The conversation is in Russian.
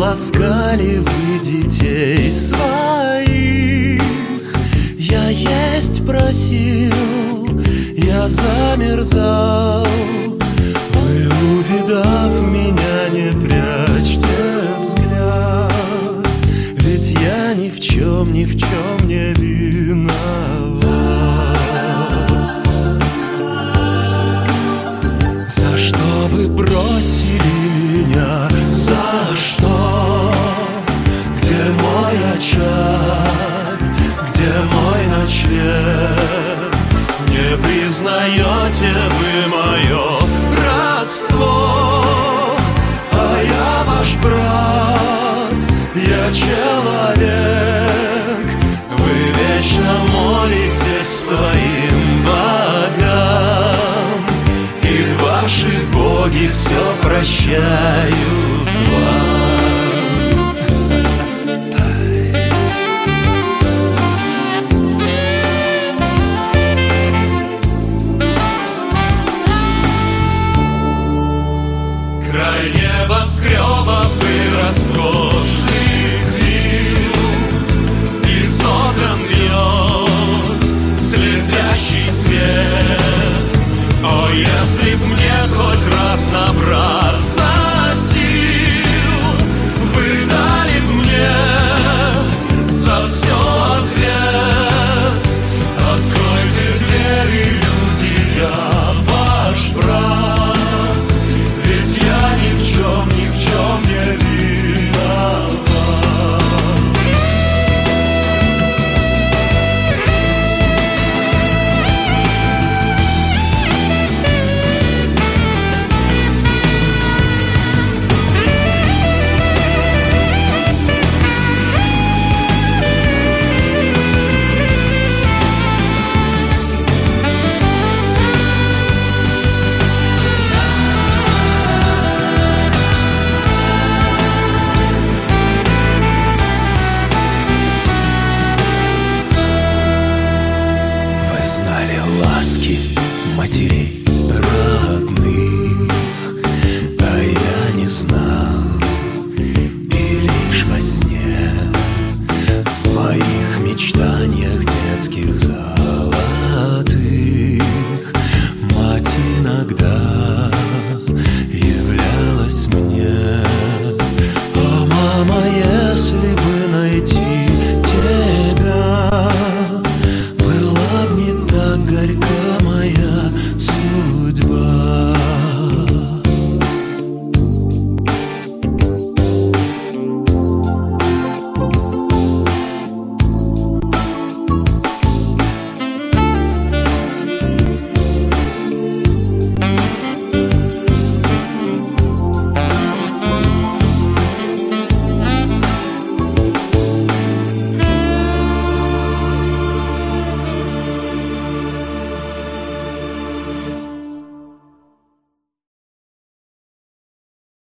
ласкали вы детей своих. Я есть просил, я замерзал. Вы, увидав меня, не прячьте взгляд, ведь я ни в чем не виноват. За что вы бросили меня? За что? Где мой очаг? Где мой ночлег? Не признаете вы мое родство? А я ваш брат, я человек. Вы вечно молитесь своим богам, и ваши боги все прощают вам.